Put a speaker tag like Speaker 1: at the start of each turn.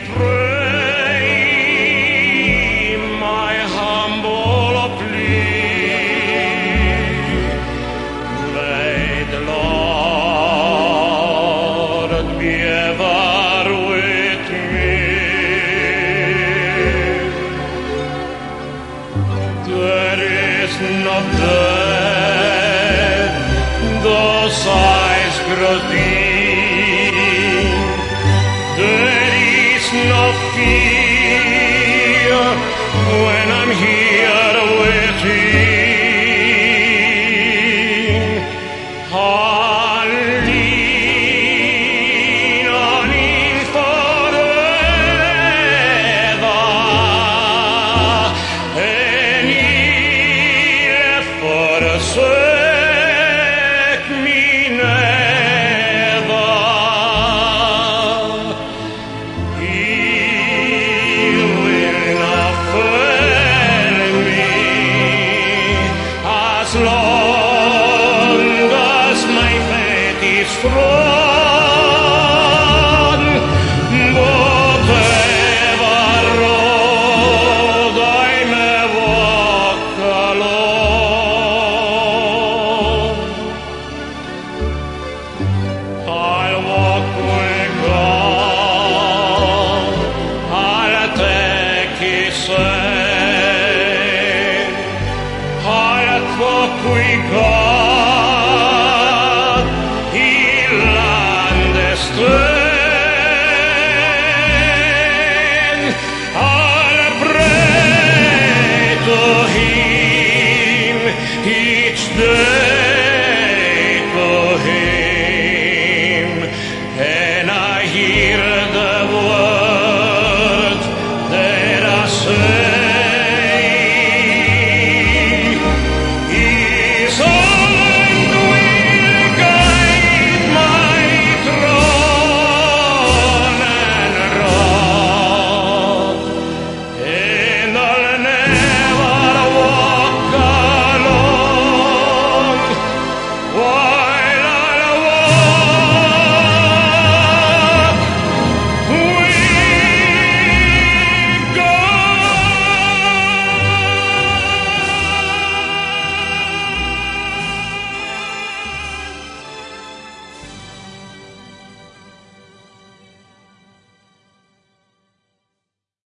Speaker 1: pray my humble plea. May the Lord be ever with me. There is no death, though sighs grow deep. There is no fear when I'm here waiting. I'll lean on Him forever, and He'll forsake me never. As long as my faith is strong, whatever road I may walk alone, I'll walk with God, I'll take His hand. I'll walk with God.